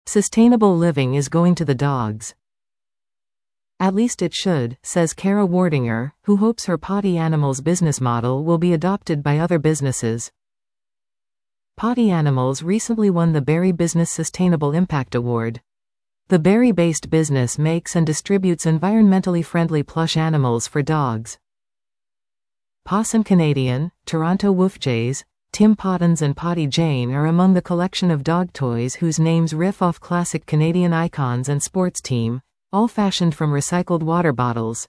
Sustainable living is going to the dogs. At least it should, says Kara Wardinger, who hopes her potty animals business model will be adopted by other businesses. Potty Animals recently won the Berry Business Sustainable Impact Award. The Berry-based business makes and distributes environmentally friendly plush animals for dogs. Possum Canadian, Toronto Wolfjays, Tim Pottens and Potty Jane are among the collection of dog toys whose names riff off classic Canadian icons and sports team, all fashioned from recycled water bottles.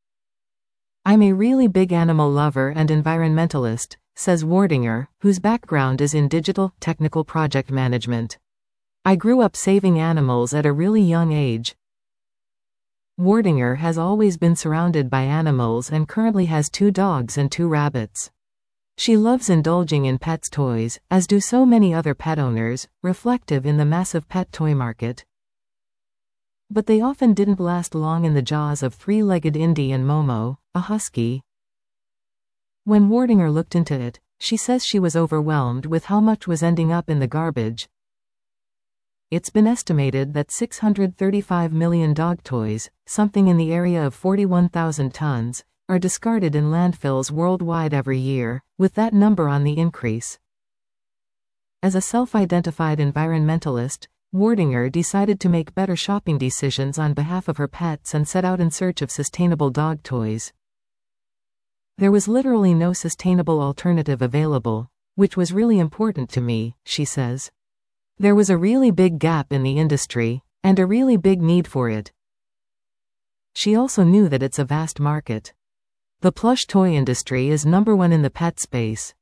I'm a really big animal lover and environmentalist, says Wardinger, whose background is in digital, technical project management. I grew up saving animals at a really young age. Wardinger has always been surrounded by animals and currently has 2 dogs and 2 rabbits. She loves indulging in pets' toys, as do so many other pet owners, reflective in the massive pet toy market. But they often didn't last long in the jaws of 3-legged Indy and Momo, a husky. When Wardinger looked into it, she says she was overwhelmed with how much was ending up in the garbage. It's been estimated that 635 million dog toys, something in the area of 41,000 tons, are discarded in landfills worldwide every year, with that number on the increase. As a self-identified environmentalist, Wardinger decided to make better shopping decisions on behalf of her pets and set out in search of sustainable dog toys. There was literally no sustainable alternative available, which was really important to me, she says. There was a really big gap in the industry, and a really big need for it. She also knew that it's a vast market. The plush toy industry is #1 in the pet space.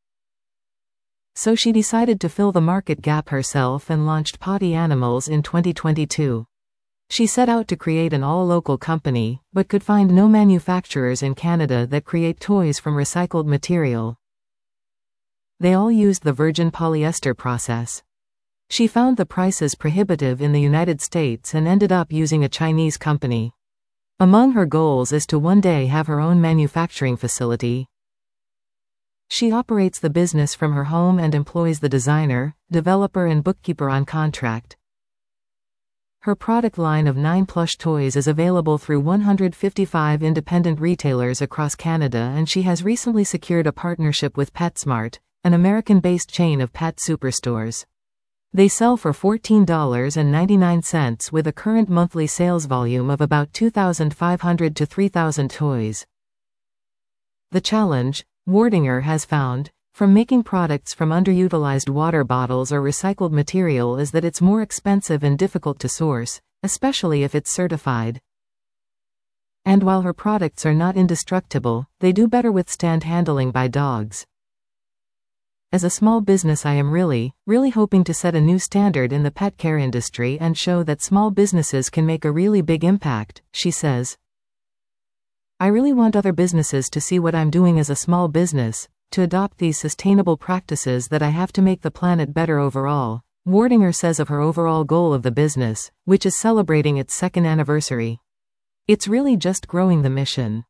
So she decided to fill the market gap herself and launched Potty Animals in 2022. She set out to create an all-local company, but could find no manufacturers in Canada that create toys from recycled material. They all used the virgin polyester process. She found the prices prohibitive in the United States and ended up using a Chinese company. Among her goals is to one day have her own manufacturing facility. She operates the business from her home and employs the designer, developer and bookkeeper on contract. Her product line of 9 plush toys is available through 155 independent retailers across Canada, and she has recently secured a partnership with PetSmart, an American-based chain of pet superstores. They sell for $14.99 with a current monthly sales volume of about 2,500 to 3,000 toys. The challenge, Wardinger has found, from making products from underutilized water bottles or recycled material is that it's more expensive and difficult to source, especially if it's certified. And while her products are not indestructible, they do better withstand handling by dogs. As a small business, I am really hoping to set a new standard in the pet care industry and show that small businesses can make a really big impact, she says. I really want other businesses to see what I'm doing as a small business, to adopt these sustainable practices that I have to make the planet better overall, Wardinger says of her overall goal of the business, which is celebrating its 2nd anniversary. It's really just growing the mission.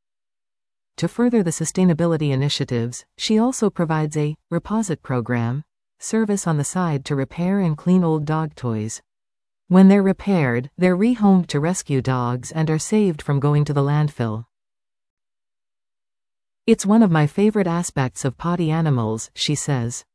To further the sustainability initiatives, she also provides a Reposit program service on the side to repair and clean old dog toys. When they're repaired, they're rehomed to rescue dogs and are saved from going to the landfill. It's one of my favorite aspects of Potty Animals, she says.